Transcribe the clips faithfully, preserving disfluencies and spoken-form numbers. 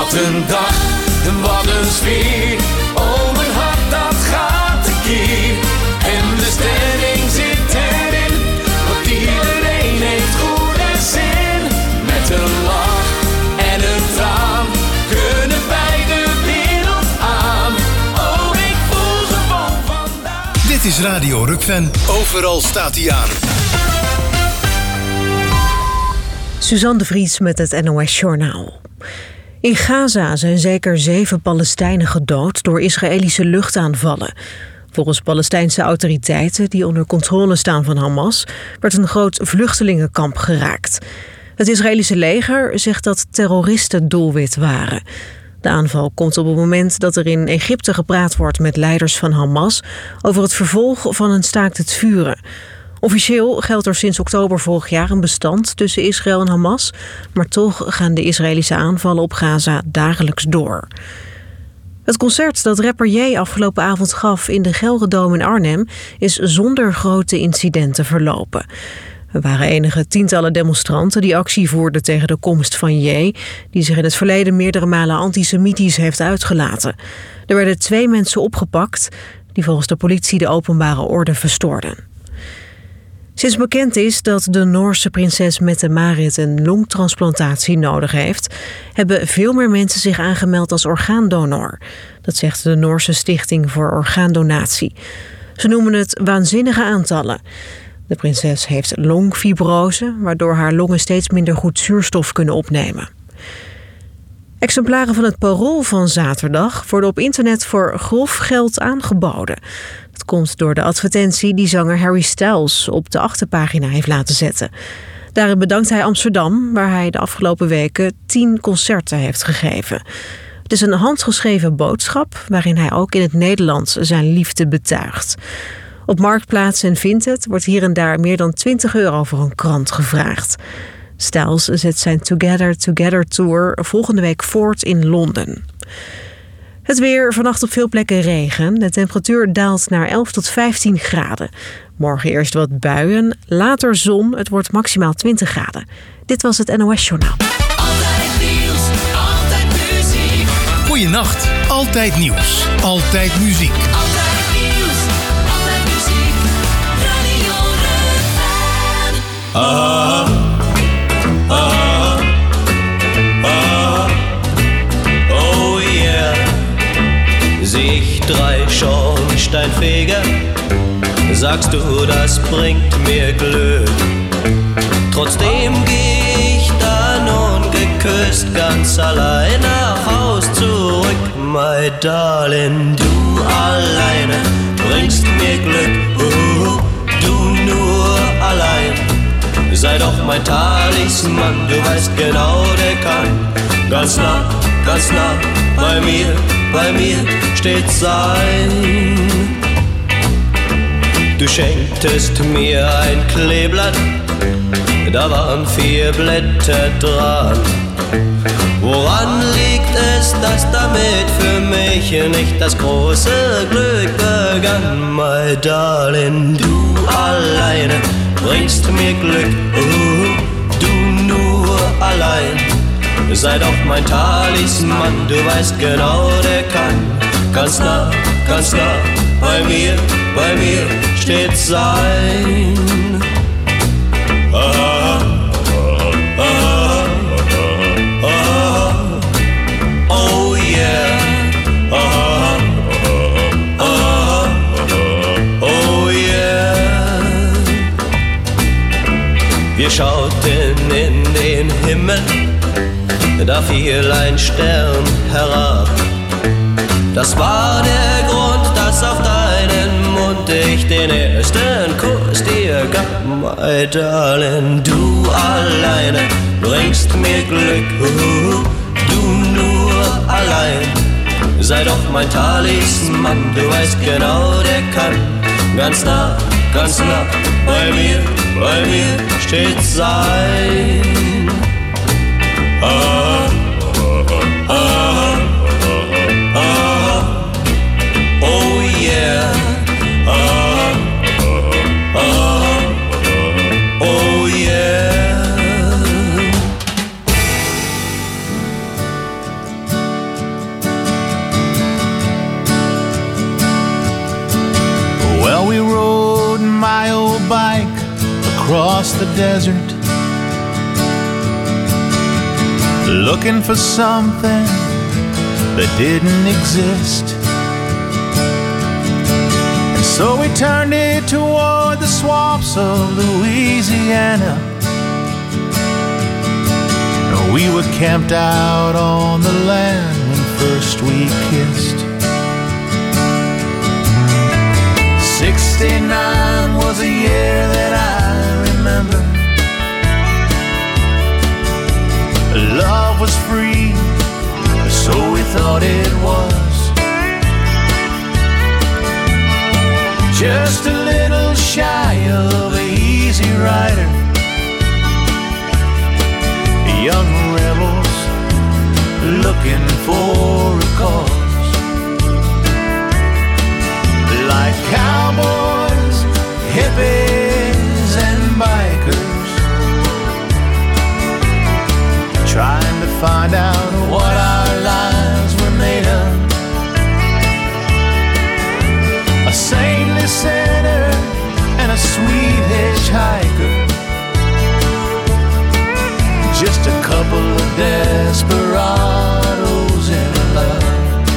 Wat een dag, wat een sfeer. Oh, mijn hart dat gaat tekeer. En de stemming zit erin, want iedereen heeft goede zin. Met een lach en een traan kunnen wij de wereld aan. Oh, ik voel gewoon vandaag. Dit is Radio Rukven. Overal staat hij aan. Suzanne de Vries met het N O S-journaal. In Gaza zijn zeker zeven Palestijnen gedood door Israëlische luchtaanvallen. Volgens Palestijnse autoriteiten die onder controle staan van Hamas werd een groot vluchtelingenkamp geraakt. Het Israëlische leger zegt dat terroristen doelwit waren. De aanval komt op het moment dat er in Egypte gepraat wordt met leiders van Hamas over het vervolg van een staakt het vuren. Officieel geldt er sinds oktober vorig jaar een bestand tussen Israël en Hamas, maar toch gaan de Israëlische aanvallen op Gaza dagelijks door. Het concert dat rapper J afgelopen avond gaf in de Gelredome in Arnhem is zonder grote incidenten verlopen. Er waren enige tientallen demonstranten die actie voerden tegen de komst van J, die zich in het verleden meerdere malen antisemitisch heeft uitgelaten. Er werden twee mensen opgepakt die volgens de politie de openbare orde verstoorden. Sinds bekend is dat de Noorse prinses Mette-Marit een longtransplantatie nodig heeft, hebben veel meer mensen zich aangemeld als orgaandonor. Dat zegt de Noorse Stichting voor Orgaandonatie. Ze noemen het waanzinnige aantallen. De prinses heeft longfibrose, waardoor haar longen steeds minder goed zuurstof kunnen opnemen. Exemplaren van het Parool van zaterdag worden op internet voor grof geld aangeboden. Dat komt door de advertentie die zanger Harry Styles op de achterpagina heeft laten zetten. Daarin bedankt hij Amsterdam, waar hij de afgelopen weken tien concerten heeft gegeven. Het is een handgeschreven boodschap waarin hij ook in het Nederlands zijn liefde betuigt. Op Marktplaats en Vinted wordt hier en daar meer dan twintig euro voor een krant gevraagd. Styles zet zijn Together Together Tour volgende week voort in Londen. Het weer, vannacht op veel plekken regen. De temperatuur daalt naar elf tot vijftien graden. Morgen eerst wat buien, later zon. Het wordt maximaal twintig graden. Dit was het N O S-journaal. Altijd nieuws, altijd muziek. Goeienacht, altijd nieuws, altijd muziek. Altijd nieuws, altijd muziek. Radio Rukven. Ah, ah, ah, oh yeah. Sieh ich drei Schornsteinfeger, sagst du, das bringt mir Glück. Trotzdem geh ich dann ungeküsst ganz allein nach Haus zurück. My darling, du alleine bringst mir Glück. Uh, du nur allein, sei doch mein Talisman. Du weißt genau, der kann ganz nah, ganz nah bei mir, bei mir steht sein. Du schenktest mir ein Kleeblatt, da waren vier Blätter dran. Woran liegt es, dass damit für mich nicht das große Glück begann? My darling, du alleine bringst mir Glück. Uh, du nur allein, sei doch mein Talisman. Du weißt genau, der kann ganz nah, ganz nah bei mir, bei mir steht sein. Ah, ah, ah, ah, oh yeah. Ah, ah, oh yeah. Wir schauten in den Himmel, da fiel ein Stern herab. Das war der Grund, dass auf deinen Mund ich den ersten Kuss dir gab. My darling, du alleine bringst mir Glück. Uh, du nur allein, sei doch mein Talisman. Du weißt genau, der kann ganz nah, ganz nah bei mir, bei mir steht sein. Ah, ah, ah, ah, oh yeah. Ah, ah, oh yeah. desert, looking for something that didn't exist. And so we turned it toward the swamps of Louisiana. We were camped out on the land when first we kissed. Sixty-nine was a year that I remember. Love was free, so we thought it was. Just a little shy of an easy rider. Young rebels looking for a cause. Like cowboys, hippies, and bikers, trying to find out what our lives were made of. A saintly sinner and a sweet hitchhiker, just a couple of desperados in love.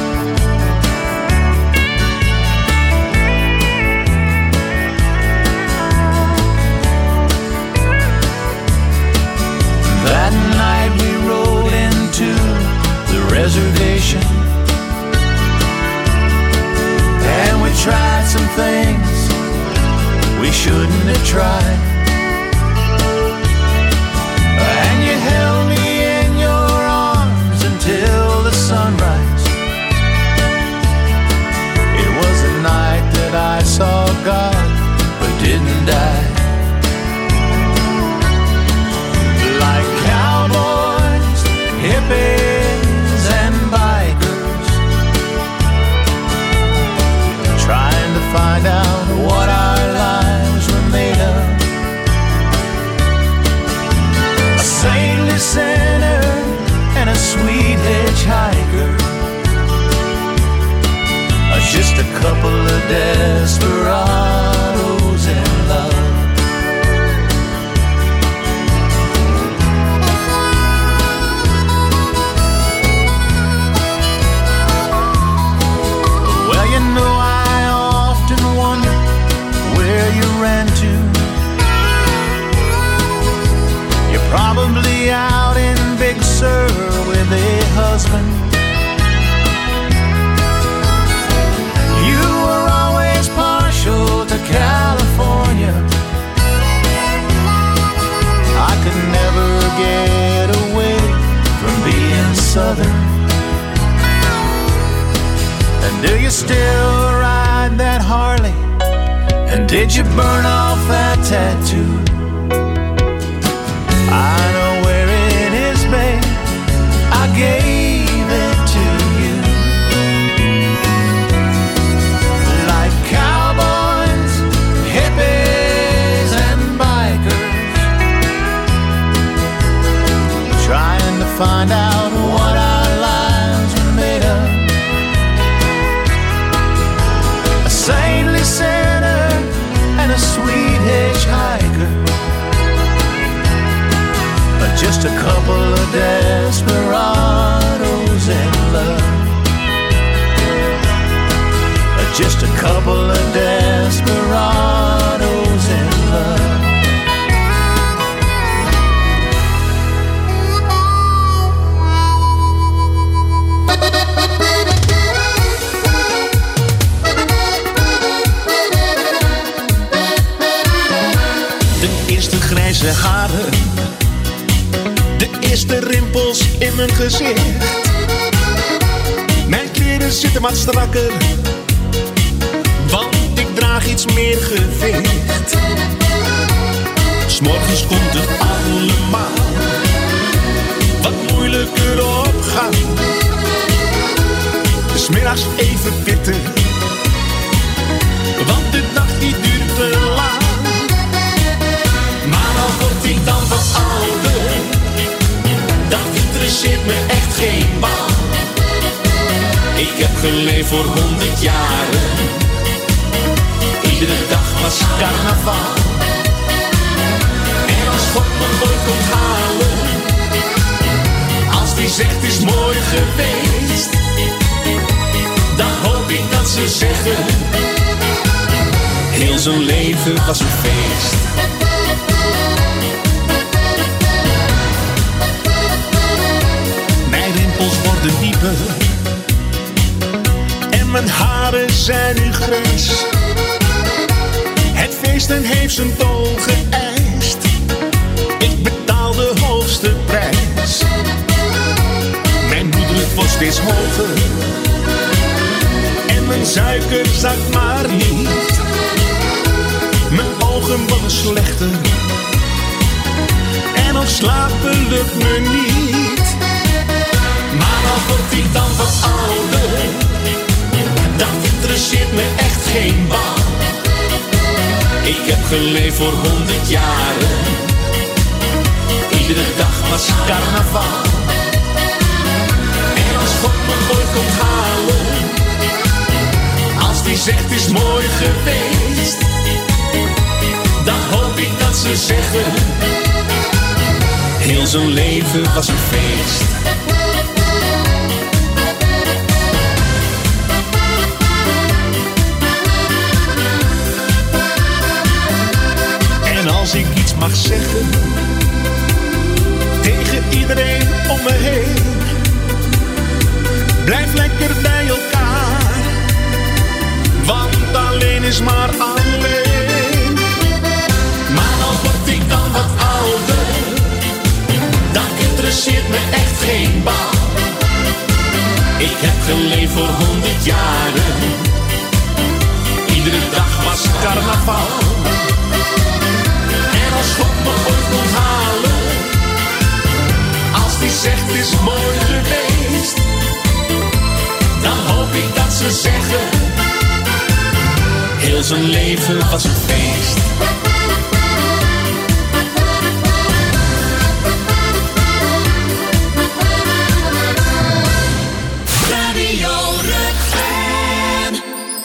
That night we rode into the reservation, and we tried some things we shouldn't have tried. And you held me in your arms until the sunrise. It was the night that I saw God but didn't die. Like cowboys, hippies, and bikers, trying to find out what our lives were made of. A saintly sinner and a sweet hitchhiker, just a couple of desperados in love. Well, you know, I often wonder where you ran to. You're probably out in Big Sur with a husband. You were always partial to California. I could never get away from being Southern. And do you still ride that Harley? And did you burn off that tattoo? I know where it is, babe. I gave it to you. Like cowboys, hippies, and bikers, trying to find out what our lives were made of. A saintly sinner and a sweet hitchhiker, just a couple of desperados in love. Just a couple of desperados in love. De eerste grijze haren, de eerste rimpels in mijn gezicht. Mijn kleren zitten wat strakker, want ik draag iets meer gewicht. 'S morgens komt het allemaal wat moeilijker opgaan. 'S middags even pitten, want de dag die duurt te lang. Maar al word ik dan wat ouder, dat interesseert me echt geen bal. Ik heb geleefd voor honderd jaren, iedere dag was carnaval. En God me ooit komt halen, als die zegt is mooi geweest, dan hoop ik dat ze zeggen, heel zijn leven was een feest. Mijn rimpels worden dieper en mijn haren zijn nu grijs. Het feesten heeft zijn tol geëist, ik betaal de hoogste prijs. Mijn bloeddruk wordt steeds hoger en mijn suiker zakt maar niet. Mijn ogen worden slechter en nog slapen lukt me niet. Maar al word ik dan wat ouder, dat interesseert me echt geen bal. Ik heb geleefd voor honderd jaren, iedere dag was carnaval. En als God me ooit komt halen, als die zegt is mooi geweest, dan hoop ik dat ze zeggen, heel zijn leven was een feest. En als ik iets mag zeggen tegen iedereen om me heen, blijf lekker bij elkaar, want alleen is maar alleen. Maar al word ik dan wat ouder, dat interesseert me echt geen bal. Ik heb geleefd voor honderd jaren, iedere dag was carnaval. En als God me ooit komt halen, als die zegt is mooi geweest, dan hoop ik dat ze zeggen, heel zijn leven was een feest. Radio Rutgen.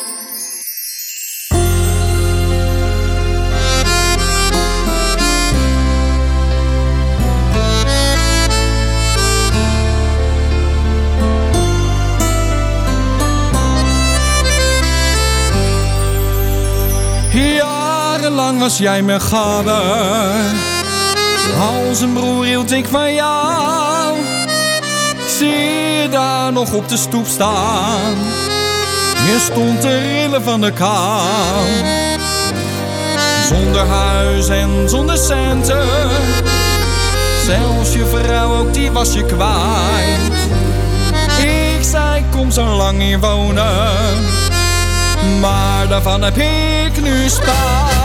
Jarenlang was jij mijn gade, als een broer hield ik van jou. Ik zie je daar nog op de stoep staan, je stond te rillen van de kou. Zonder huis en zonder centen, zelfs je vrouw ook die was je kwijt. Ik zei kom zo lang hier wonen, maar daarvan heb ik nu spijt.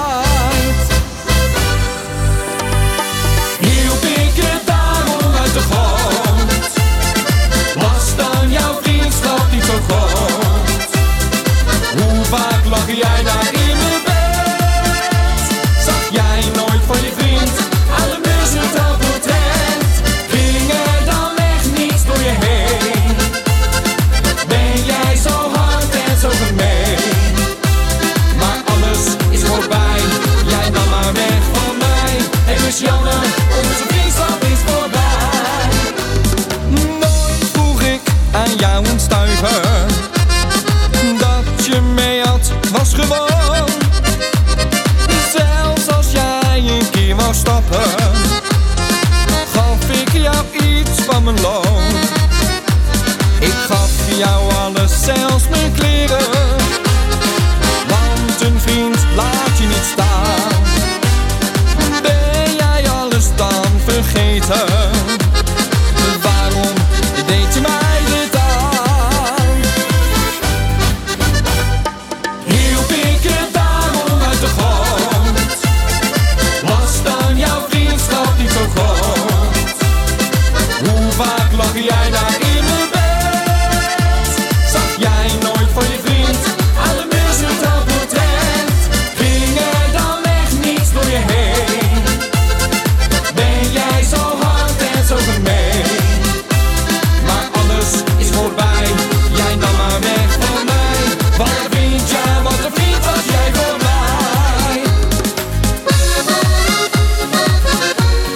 Hielp ik het daarom uit de grond, was dan jouw vriendschap niet zo groot? Hoe vaak lag jij daar in mijn bed? Zag jij nooit van je vriend aan de muur het portret? Ging er dan echt niets door je heen? Ben jij zo hard en zo gemeen? Maar alles is voorbij, jij nam maar weg van mij. Het is jammer, onze vriendschap is voorbij. Nooit vroeg ik aan jou een stuiver, dat je mee had was gewoon. Zelfs als jij een keer wou stappen, gaf ik jou iets van mijn loon. Ik gaf jou alles, zelfs mijn kleren, want een vriend laat je niet staan. Ben jij alles dan vergeten? Waarom deed je mij dit aan? Hielp ik het daarom uit de grond, was dan jouw vriendschap niet zo groot? Hoe vaak lag jij daar in mijn bed? Zag jij nooit van je vriend aan de muur het portret? Ging er dan echt niets door je heen? Ben jij zo hard en zo gemeen? Maar alles is voorbij, jij nam maar weg van mij. Wat een vriend, ja, wat een vriend was jij voor mij.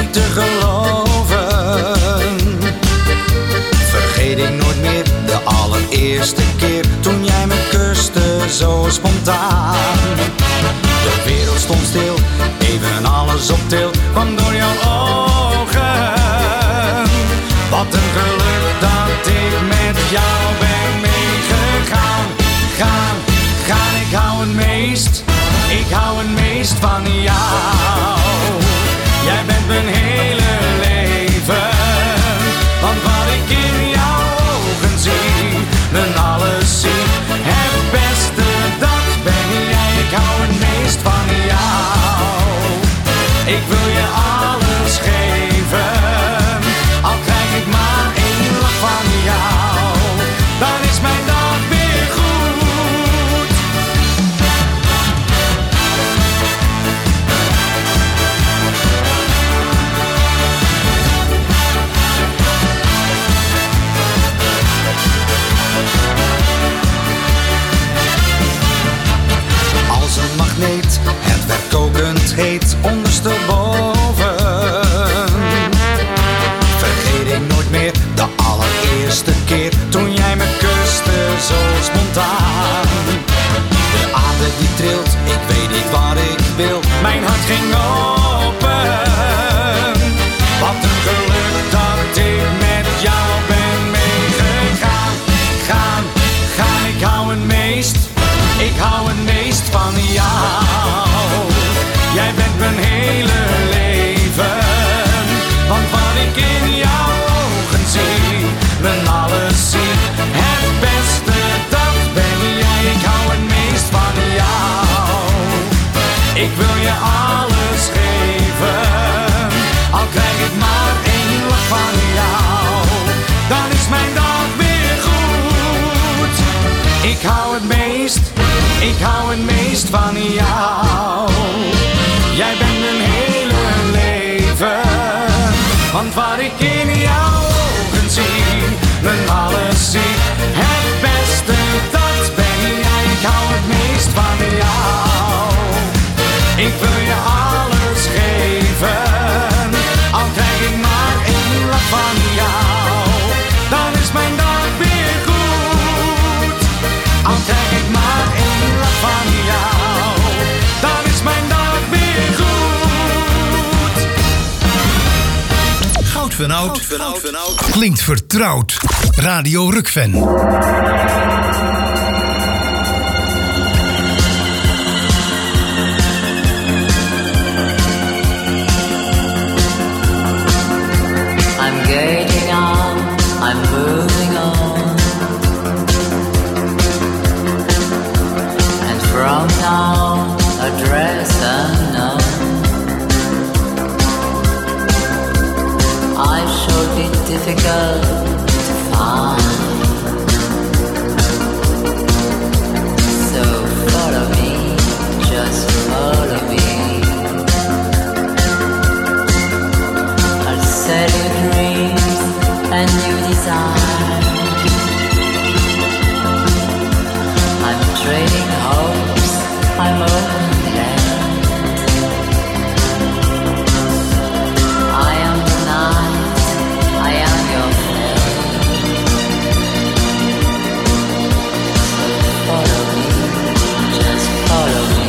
niet te geloven. Vergeet ik nooit meer de allereerste keer toen jij me kuste zo spontaan. De wereld stond stil, even alles op til, kwam door jouw ogen. Wat een geluk dat ik met jou ben meegegaan. Gaan, gaan, ik hou het meest, ik hou het meest van jou. Jij bent mijn hele leven, want wat ik in jouw ogen zie, mijn alles zie. Het beste, dat ben jij, ik hou het meest van jou. Ik wil je alles geven, al krijg ik maar één lach van jou. Dan is mijn dag weer goed. Als een magneet, het werd kokend heet ondersteboven. Vergeet ik nooit meer de allereerste keer toen jij me kuste zo spontaan. De aarde die trilt, ik weet niet wat ik wil, mijn hart ging open. Wat een geluk dat ik met jou ben meegegaan. Gaan, gaan, ik hou het meest, ik hou het meest van jou. Jij bent mijn hele leven, want wat ik in jouw ogen zie, mijn alles zie. Het beste, dat ben jij, ik hou het meest van jou. Ik wil je alles geven, al krijg ik maar één lach van jou. Dan is mijn dag weer goed. Ik hou het meest, ik hou het meest van jou. Jij bent mijn hele leven, want wat ik in jouw ogen zie, mijn alles zie. Het beste, dat ben jij, ik hou het meest van jou. Ik wil je alles geven, al krijg ik maar één lach van jou. Dan is mijn dag weer goed, al krijg ik maar één lach van jou. Dan is mijn dag weer goed. Goud van oud, Goud van oud klinkt vertrouwd. Radio Rukven. I'm getting on, I'm moving on, and from now address unknown. I shall be difficult to find, so follow me, just follow me. I'll sell you dreams and new desire. I'm trading hopes, I'm open land. I am the night, I am your friend. So follow me, just follow me.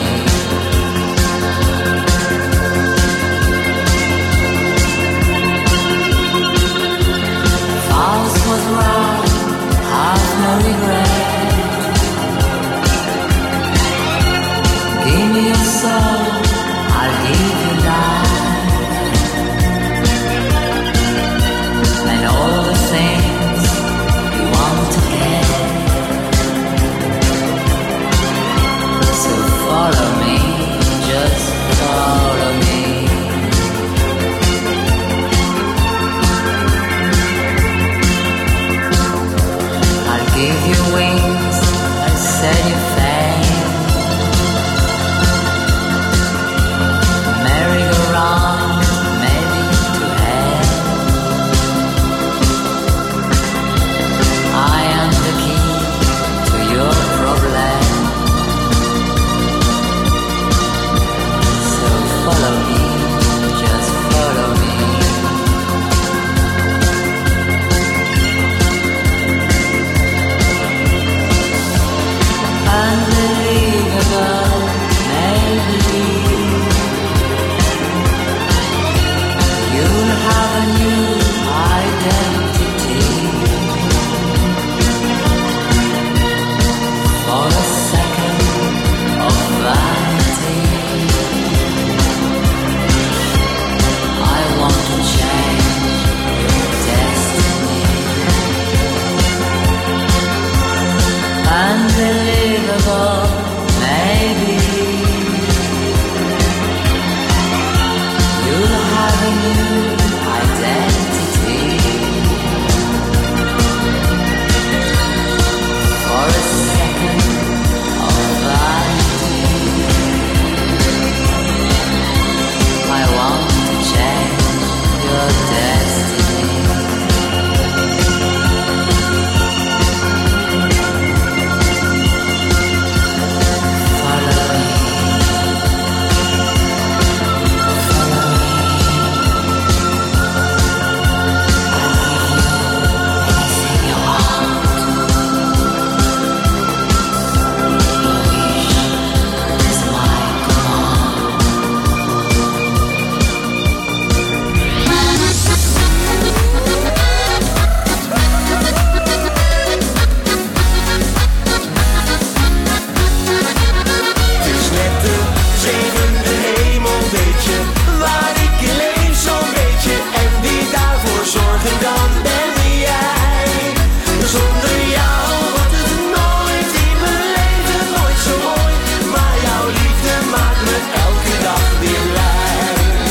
zorgen, dan ben jij. Zonder jou wordt het nooit in mijn leven, nooit zo mooi. Maar jouw liefde maakt me elke dag weer blij.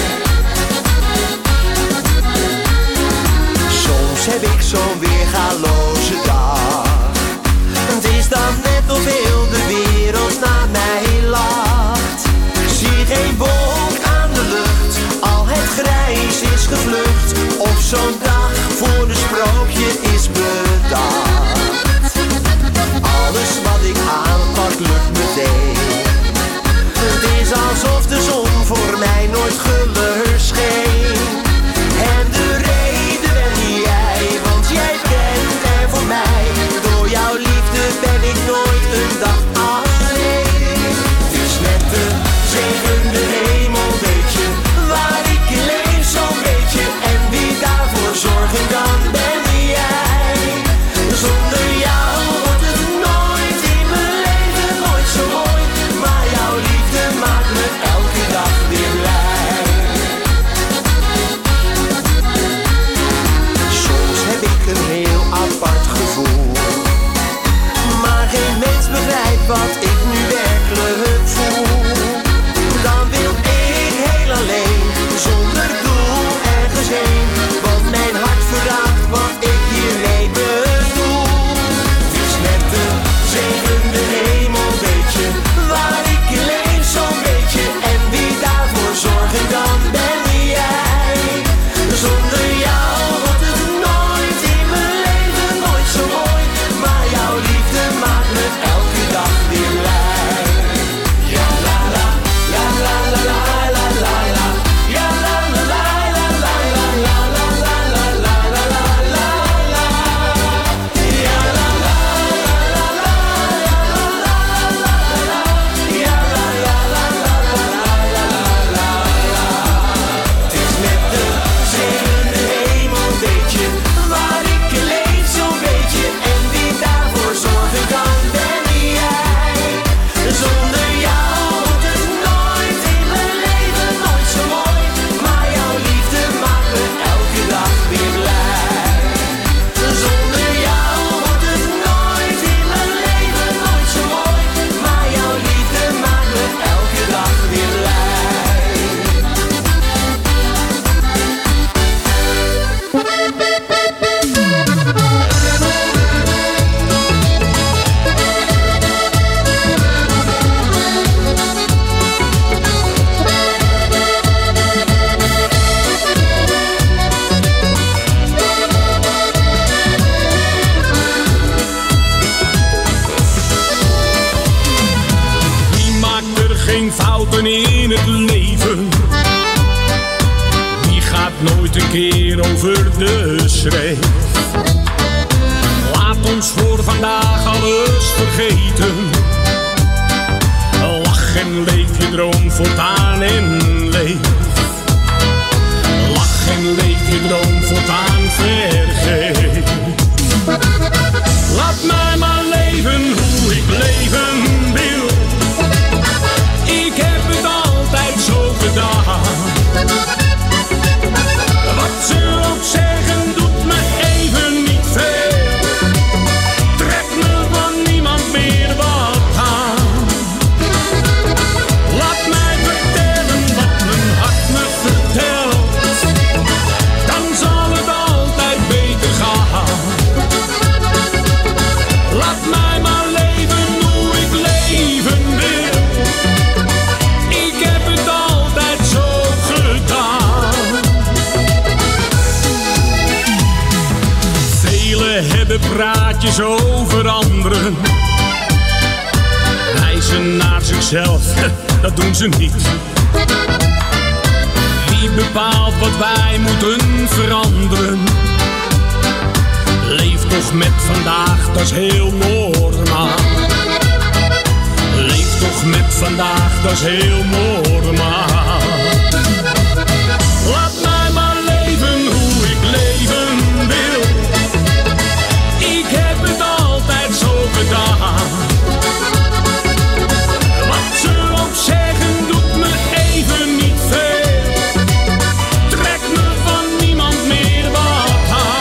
Soms heb ik zo'n weergaloze dag. Het is dan net of heel de wereld naar mij lacht. Zie geen wolk aan de lucht, al het grijs is gevlucht. Of zo'n dag voor een sprookje is bedacht. Alles wat ik aanpak lukt meteen. Het is alsof de zon voor mij nooit guller scheen. En de reden ben jij, want jij bent er voor mij. Door jouw liefde ben ik nooit een dag alleen. Het is net de zevende hemel, weet je, waar ik leef zo'n beetje. En wie daarvoor zorgen kan, ben jij. Zonder jou wordt het nooit in mijn leven, nooit zo mooi. Maar jouw liefde maakt me elke dag weer blij. Soms heb ik een heel apart gevoel, maar geen mens begrijpt wat ik nu werkelijk voel. Dan wil ik heel alleen, zonder doel ergens heen. Want mijn hart verraadt wat ik hiermee bedoel. Het is net de zevende hemel, weet je, waar ik leef zo'n beetje. En wie daarvoor zorgen kan, ben jij. Zonder jou wordt het nooit in mijn leven, nooit zo mooi. Maar jouw liefde maakt me elke dag weer blij. Ja la la, ja la la la la la la. Ja la la la la la la la la la la la la la la. Ja la la la la la la la la. Ja la la la la la la la la. Het is net de zevende hemel, weet je, waar ik leef zo'n beetje. En wie daarvoor zorgen kan, ben jij. Zonder jou wordt het nooit in mijn leven, nooit zo mooi. Maar jouw liefde maakt me elke dag weer blij. Zonder jou wordt het nooit in mijn leven, nooit zo mooi. Maar jouw liefde maakt me elke dag weer blij. Wie maakt er geen fouten in het leven? Wie gaat nooit een keer over de schreef? Laat ons voor vandaag alles vergeten. Lach en leef je droom voortaan en leef. Lach en leef je droom voortaan vergeet. Laat mij maar leven hoe ik leven wil. Ik heb het altijd zo gedaan. Wat ze ook zeggen doet me even niet veel. Trek me van niemand meer wat aan. Laat mij vertellen wat mijn hart me vertelt. Dan zal het altijd beter gaan. Laat mij maar leven hoe ik leven wil. Ik heb het altijd zo gedaan. Velen hebben praatjes over anderen. Wijzen naar zichzelf, dat doen ze niet. Wie bepaalt wat wij moeten veranderen? Leef toch met vandaag, dat is heel normaal. Leef toch met vandaag, dat is heel normaal. Laat mij maar leven hoe ik leven wil. Ik heb het altijd zo gedaan. Wat ze ook zeggen doet me even niet veel. Trek me van niemand meer wat aan.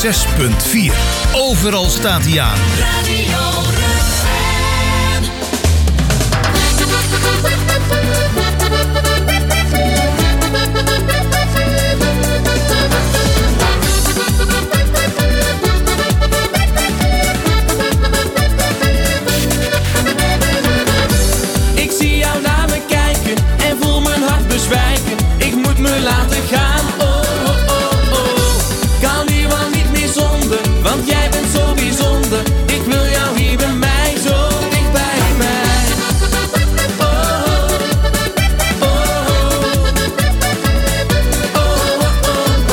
zes punt vier. Overal staat hij aan. Radio Ik zie jou naar me kijken en voel mijn hart bezwijken. Ik moet me laten gaan, oh, oh, oh, oh. Kan hier wel niet meer zonder, want jij bent zo bijzonder. Ik wil jou hier bij mij, zo dicht bij mij. Oh, oh, oh, oh, oh,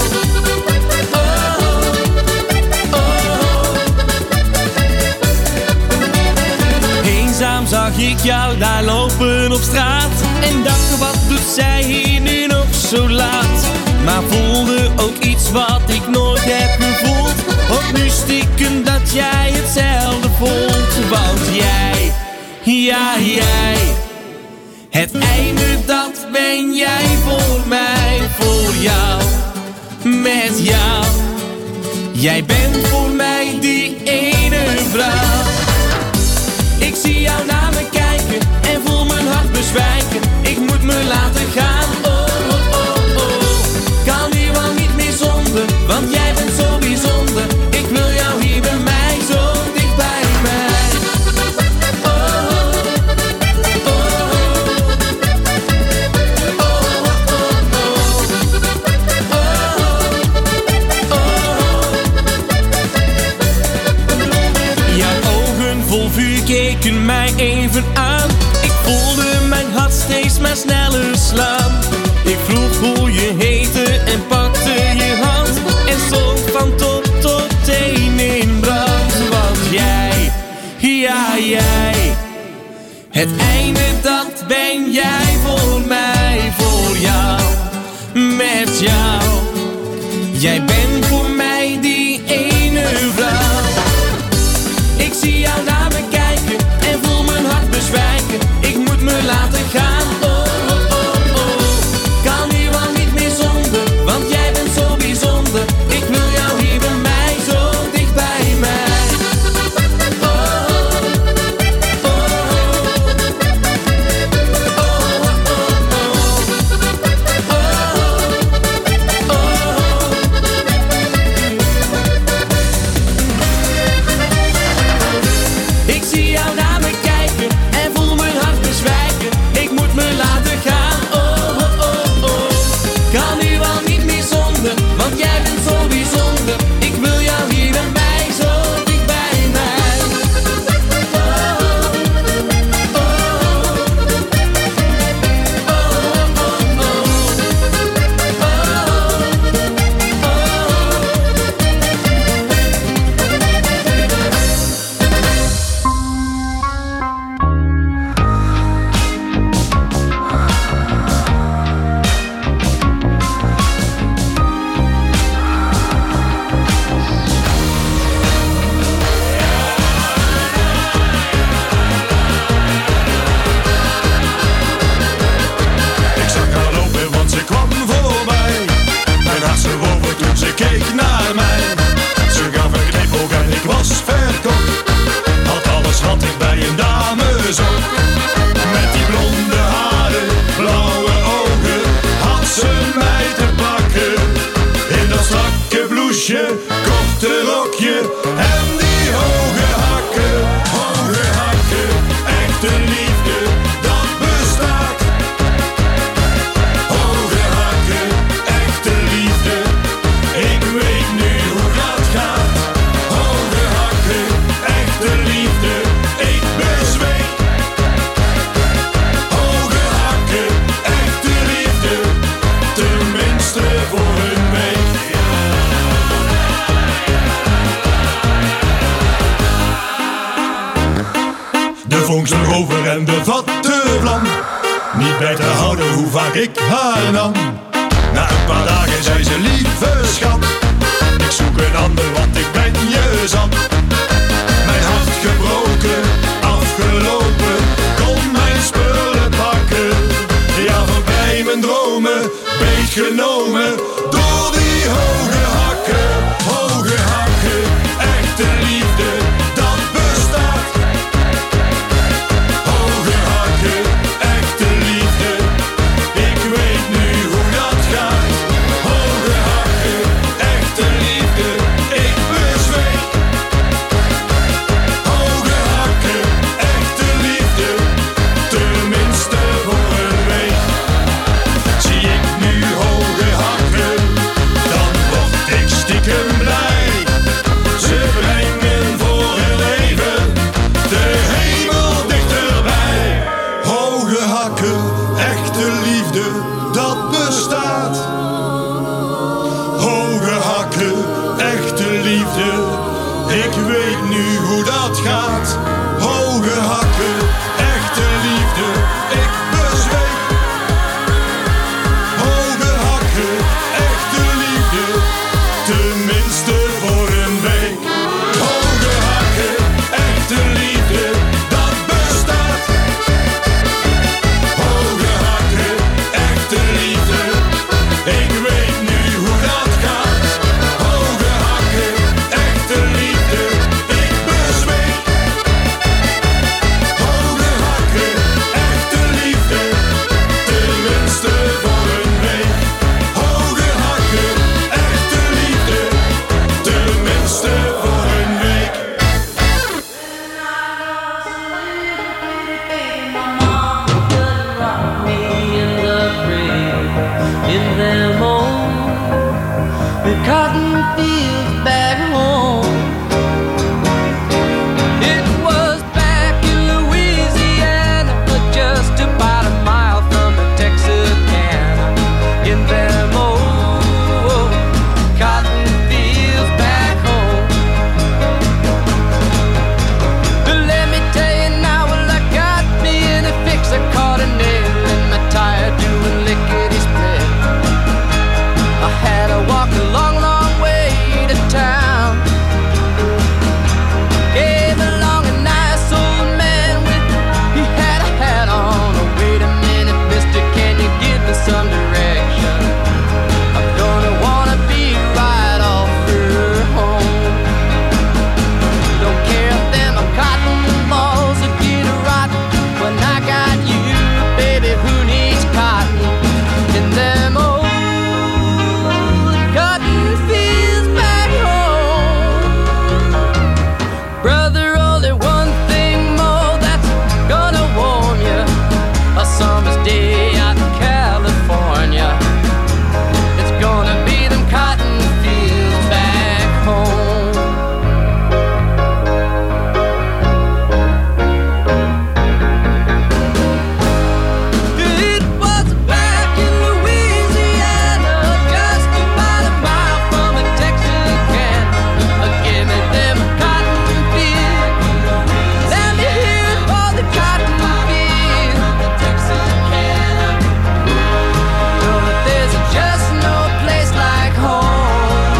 oh. Eenzaam zag ik jou daar lopen op straat en dacht, wat doet zij hier nu nog zo laat? Maar voelde ook iets wat ik nooit heb gevoeld. Ook nu stiekem dat jij hetzelfde voelt. Want jij, ja jij, het einde dat ben jij voor mij, voor jou, met jou. Jij bent voor mij die ene vrouw. Ik zie jou naar me kijken en voel mijn hart bezwijken. Ik moet me laten gaan, oh, oh, oh, oh. Kan hier wel niet meer zonder, want jij bent zo bijzonder. Ik wil jou hier bij mij, zo dicht bij mij. Oh, oh, oh, oh, oh, oh. Jouw ogen vol vuur keken mij even aan. Ik voelde mijn hart steeds maar sneller slaan. Ik vroeg hoe je heette en pakte je hand en stond van top tot teen in brand. Want jij, ja jij, het einde dat ben jij voor mij, voor jou, met jou. Jij bent voor mij die ene vrouw. Ik zie jou naar me kijken en voel mijn hart bezwijken. Ik moet me laten gaan, oh, oh, oh, oh. Kan hier wel niet meer zonder, want jij bent zo bijzonder. Ik wil jou hier bij mij, zo dicht bij mij. Oh, oh, oh, oh, Ik zie jou naar me kijken en voel mijn hart bezwijken. Ik moet me laten gaan, oh, oh, oh, oh. Kan hier wel niet meer zonder, want jij bent zo bijzonder. Ik wil jou hier bij mij, zo dicht bij mij. Oh, oh, oh, oh, oh, Ik zag haar lopen, want ze kwam voorbij. Mijn hart ze over toen ze keek naar mij. Ze gaf een knipoog en ik was verkocht. Had alles wat ik bij een dame zocht. Met die blonde haren, blauwe ogen, had ze mij te pakken. In dat strakke blouseje, korte rokje en die hoge hakken. Hoge hakken, echte liefde, dat bestaat. Hoge hakken, echte liefde, ik weet nu hoe dat gaat. Hoge hakken, echte liefde, ik bezweek. Hoge hakken, echte liefde, tenminste voor een week. De vonk sloeg over en bevatte vlam. Niet bij te houden hoe vaak ik haar nam. Na een paar dagen zei ze, lieve schat, ik zoek een ander, want ik ben je zat. Mijn hart gebroken, afgelopen, kon mijn spullen pakken. Ja, voorbij mijn dromen, beetgenomen door die hoge hakken. Hoge Ik weet nu hoe dat gaat. Hoge hakken, echte liefde, ik bezweek. Hoge hakken, echte liefde, tenminste voor een week. Hoge hakken, echte liefde, dat bestaat. Hoge hakken, echte liefde, ik weet nu hoe dat gaat. Hoge hakken, echte liefde, ik bezweek. Hoge hakken, echte liefde, tenminste voor een week. Hoge hakken, echte liefde, tenminste voor een week. In them old the cotton fields back home. It was back in Louisiana, just about a mile from the Texarkana. In them old cotton fields back home. But let me tell you now, well, I got me in a fix. I caught a nail in my tire doing lickety split. I had to walk a long, long way to town. Came along a nice old man with, he had a hat on. Oh, wait a minute, mister, can you give me some direction? I'm gonna wanna be right off her home. Don't care if them cotton balls are getting rotten. When I got you, baby, who needs cotton? In them old cotton fields back home. Brother, only one thing more that's gonna warm you. A summer's day out in California. It's gonna be them cotton fields back home. It was back in Louisiana, just about a mile from a Texarkana. Give me them cotton fields. Let me hear it for the cotton fields. Know that there's just no place like home.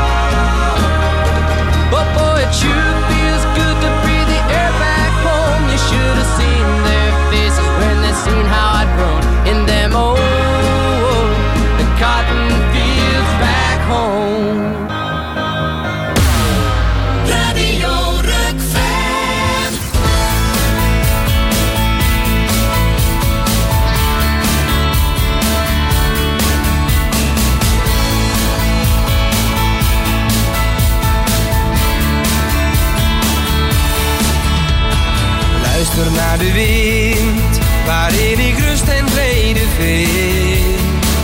But boy, it sure feels good to breathe the air back home. You should have seen their faces when they seen how I'd grown in them old the cotton fields back home. Radio Rukven. Luister naar de wind, waarin ik rust en vrede vind.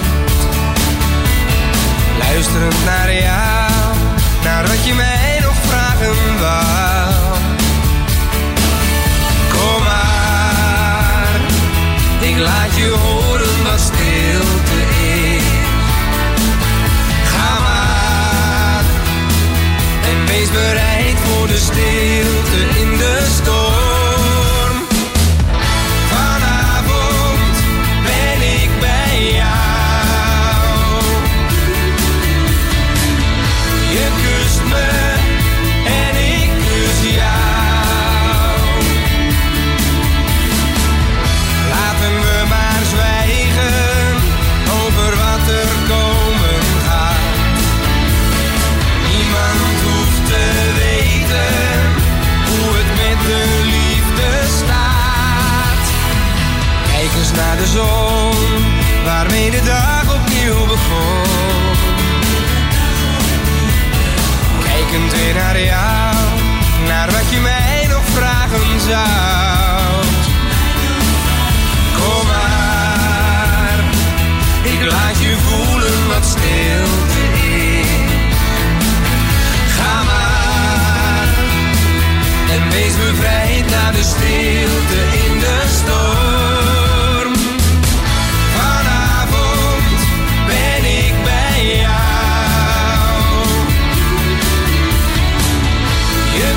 Luisterend naar jou, naar wat je mij nog vragen wou. Kom maar, ik laat je horen wat stilte is. Ga maar, en wees bereid voor de stilte in de storm. Vanavond ben ik bij jou. Je kust me en ik kus jou. Laten we maar zwijgen over wat er komen gaat. Niemand hoeft te weten hoe het met de liefde staat. Kijk eens naar de zon, waarmee de dag opnieuw begon. Kijkend weer naar jou, naar wat je mij nog vragen zou. Kom maar, ik laat je voelen wat stilte is. Ga maar, en wees bevrijd naar de stilte in de storm. Vanavond ben ik bij jou. Je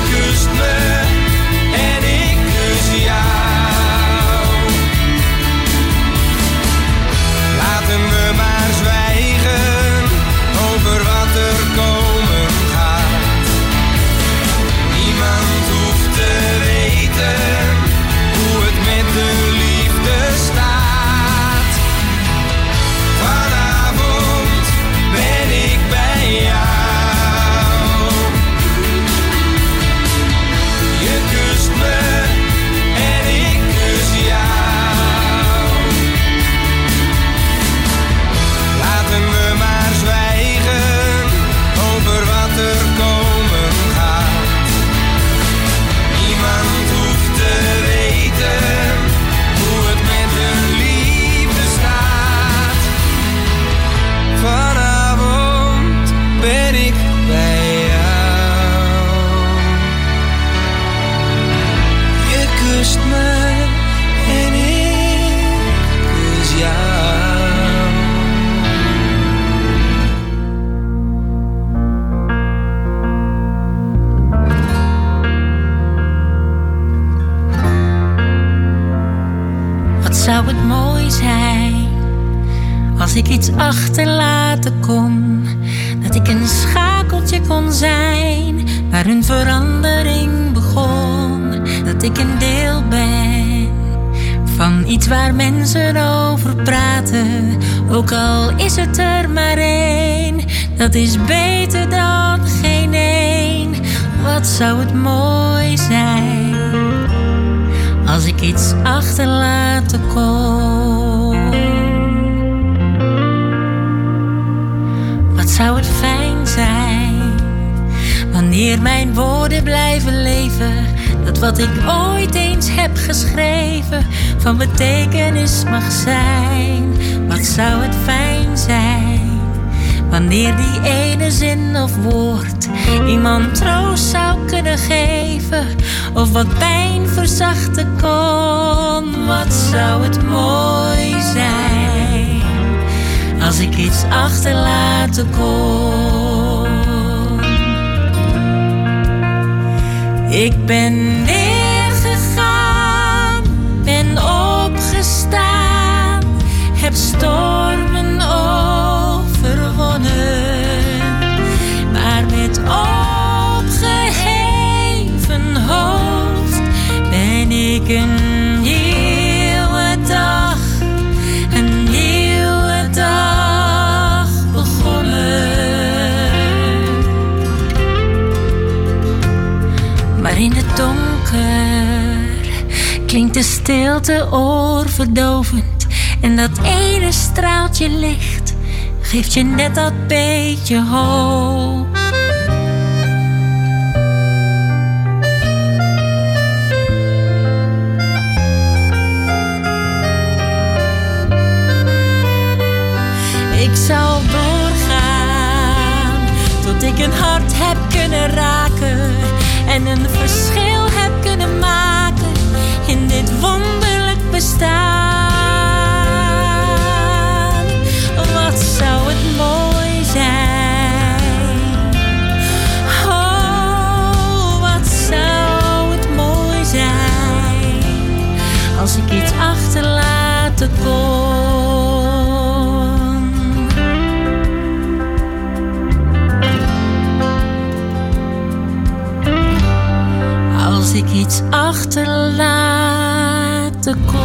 Als ik iets achterlaten kon, dat ik een schakeltje kon zijn waar een verandering begon. Dat ik een deel ben van iets waar mensen over praten, ook al is het er maar één. Dat is beter dan geen één. Wat zou het mooi zijn als ik iets achterlaten kon. Wat zou het fijn zijn wanneer mijn woorden blijven leven, dat wat ik ooit eens heb geschreven van betekenis mag zijn. Wat zou het fijn zijn wanneer die ene zin of woord iemand troost zou kunnen geven, of wat pijn verzachten kon. Wat zou het mooi zijn als ik iets achterlaten kon. Ik ben neergegaan, ben opgestaan, heb stormen overwonnen, maar met opgeheven hoofd ben ik een nieuwe dag, een nieuwe dag begonnen. Maar in het donker klinkt de stilte oorverdovend, en dat ene straaltje licht geeft je net dat beetje hoop. Ik zal doorgaan tot ik een hart heb kunnen raken en een verschil heb kunnen maken in dit wonderlijk bestaan. Wat zou het mooi zijn. Oh, wat zou het mooi zijn als ik iets achterlaten kon. Als ik iets achterlaten kon.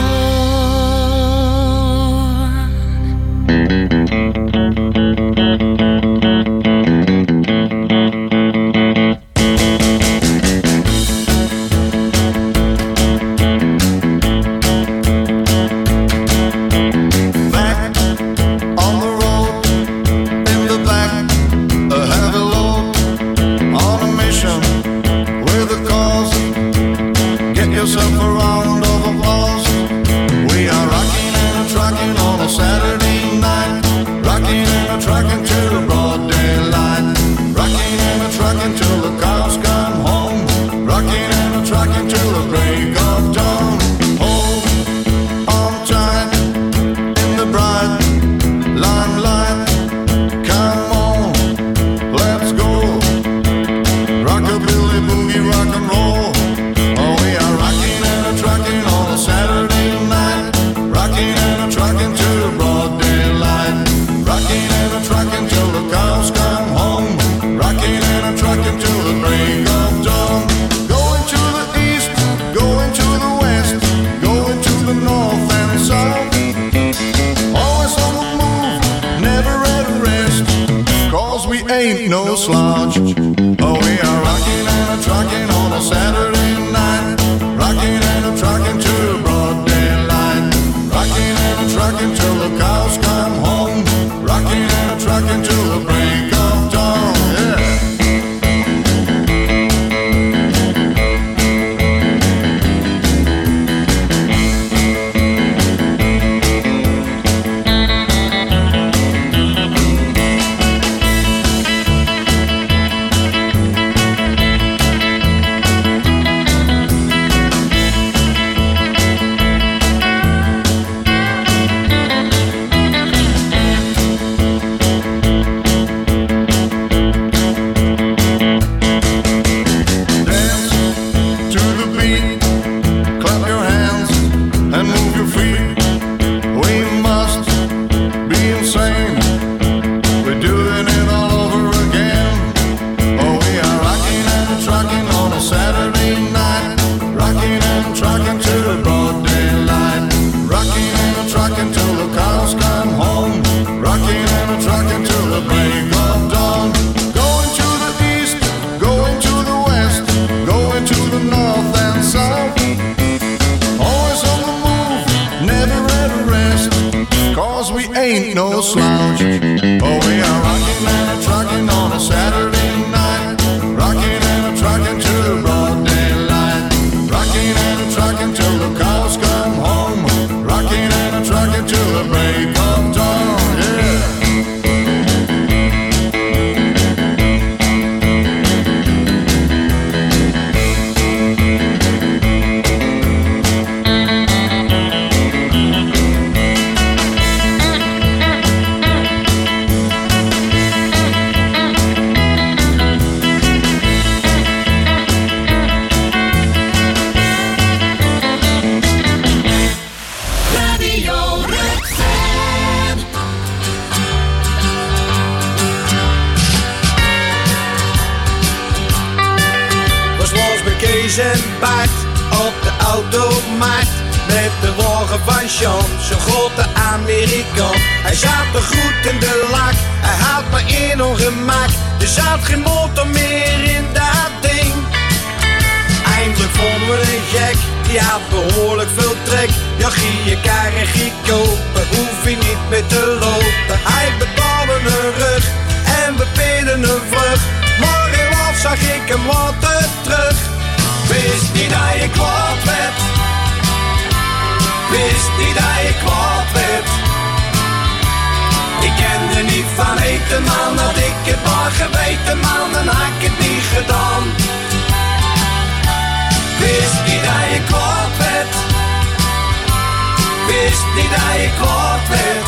zijn baard op de automarkt. Met de wagen van Sean, zo'n grote Amerikaan. Hij zat er goed in de lak, hij had me in ongemak. Er zat geen motor meer in dat ding. Eindelijk vonden we een gek, die had behoorlijk veel trek. Ja, gie je kar en gie kopen, hoef je niet meer te lopen. Hij betaalde een rug en we peden een vlucht. Maar helaas zag ik hem later terug. Wist niet dat je kwaad werd. Wist niet dat je kwaad werd. Ik kende niet van eten, man. Had ik het maar geweten, man, dan had ik het niet gedaan. Wist niet dat je kwaad werd. Wist niet dat je kwaad werd.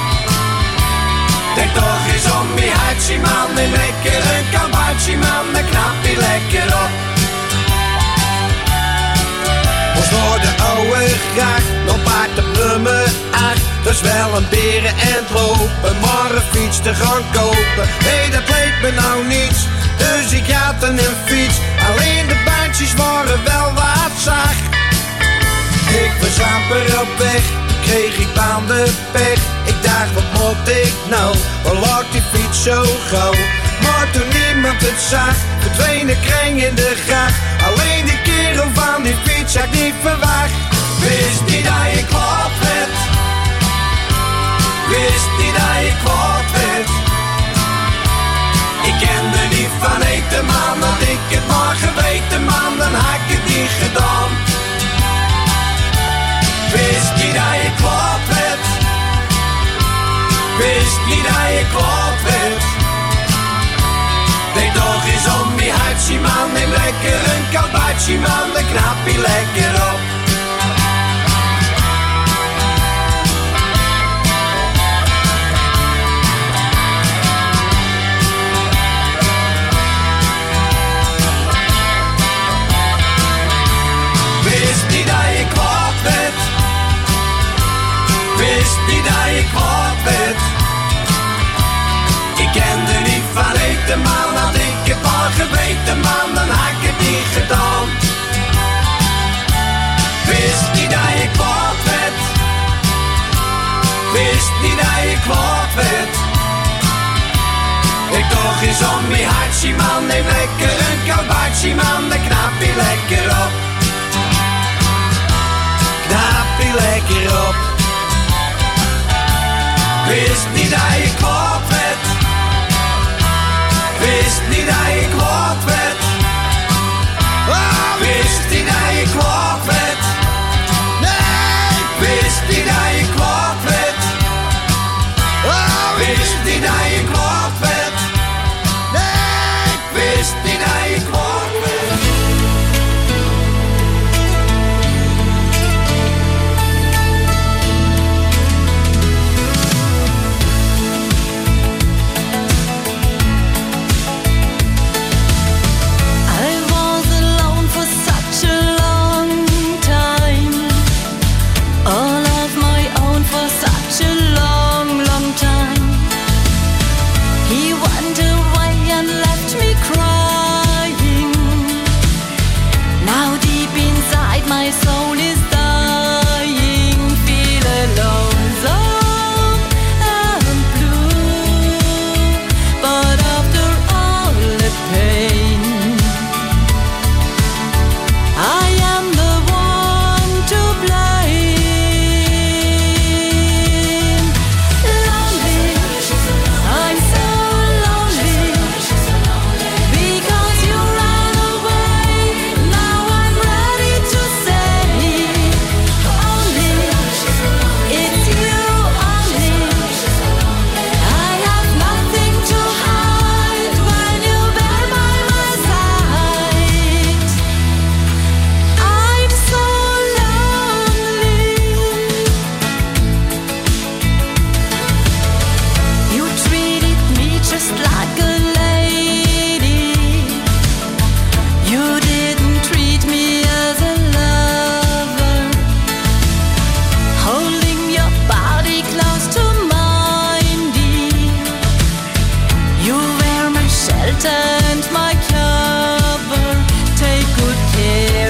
Denk toch eens om je hartje, man. Neem lekker een kaboutje, man. Dan knap je lekker op. Ons door de oude gracht, nog paard op nummer acht. Dus wel een beren en lopen, maar een fiets te gaan kopen. Nee, dat leek me nou niets, dus ik had een fiets. Alleen de bandjes waren wel wat zacht. Ik was amper op weg, kreeg ik bandenpech. Ik dacht, wat moet ik nou, waar lag die fiets zo gauw? Maar toen niemand het zag, verdween de kring in de gracht. Alleen de kerel van die fiets had ik niet verwacht. Wist niet dat je kwaad werd. Wist niet dat je kwaad werd. Ik kende niet van eten, man. Had ik het maar geweten, man, dan had ik het niet gedaan. Wist niet dat je kwaad werd. Wist niet dat je kwaad werd. Denk toch eens om je hartje, man. Neem lekker een kaboutje, man, dan knap je lekker op. Wist niet dat je kwaad werd. Wist niet dat je kwaad werd. Ik kende niet van eten, man. Had ik het maar geweten, man, dan had ik het niet gedaan. Wist niet dat je kwaad werd. Wist niet dat je kwaad werd. Ik toch eens om je hartje, man. Neem lekker een kaboutje, man, dan knap je lekker op. Knap je lekker op. Wist niet dat je kwaad werd. Wist niet dat je kwaad werd. Wist niet dat je kwaad werd. Nee, wist niet dat je kwaad werd. Wist niet dat je kwaad werd. Nee, wist niet dat je kwaad werd. And my cover, take good care.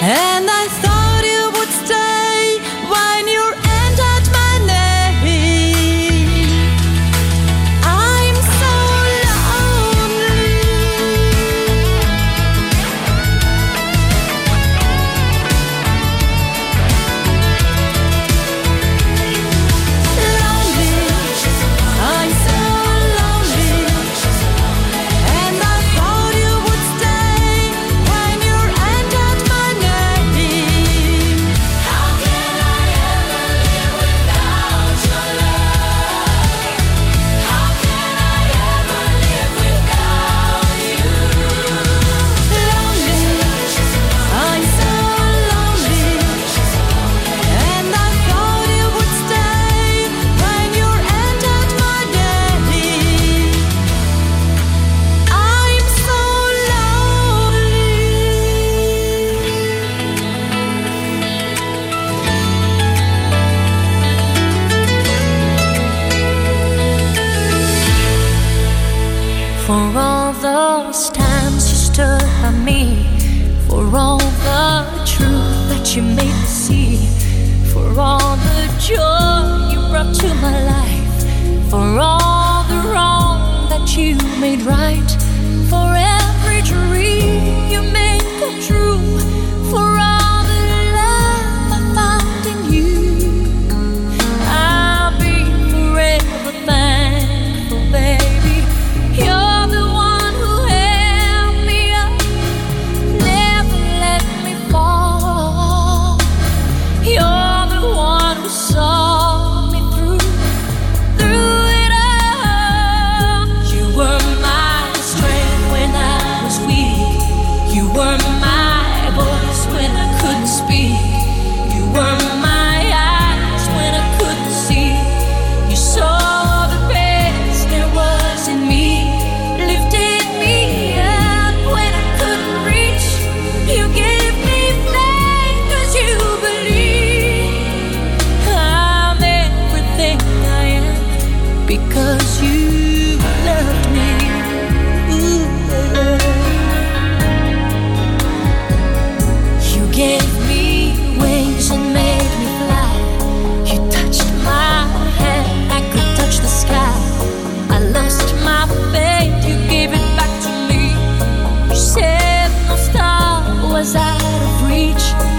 And I thought you would stay when you entered my name. I'm so lonely. Lonely, I'm so lonely. And I thought you would stay when you entered my name. How can I ever live without your love? How can I ever live without you? Lonely, I'm so lonely. And I thought you would stay when you entered my name. I'm so lonely. For all those times you stood by me, for all the truth that you made me see, for all the joy you brought to my life, for all the wrong that you made right.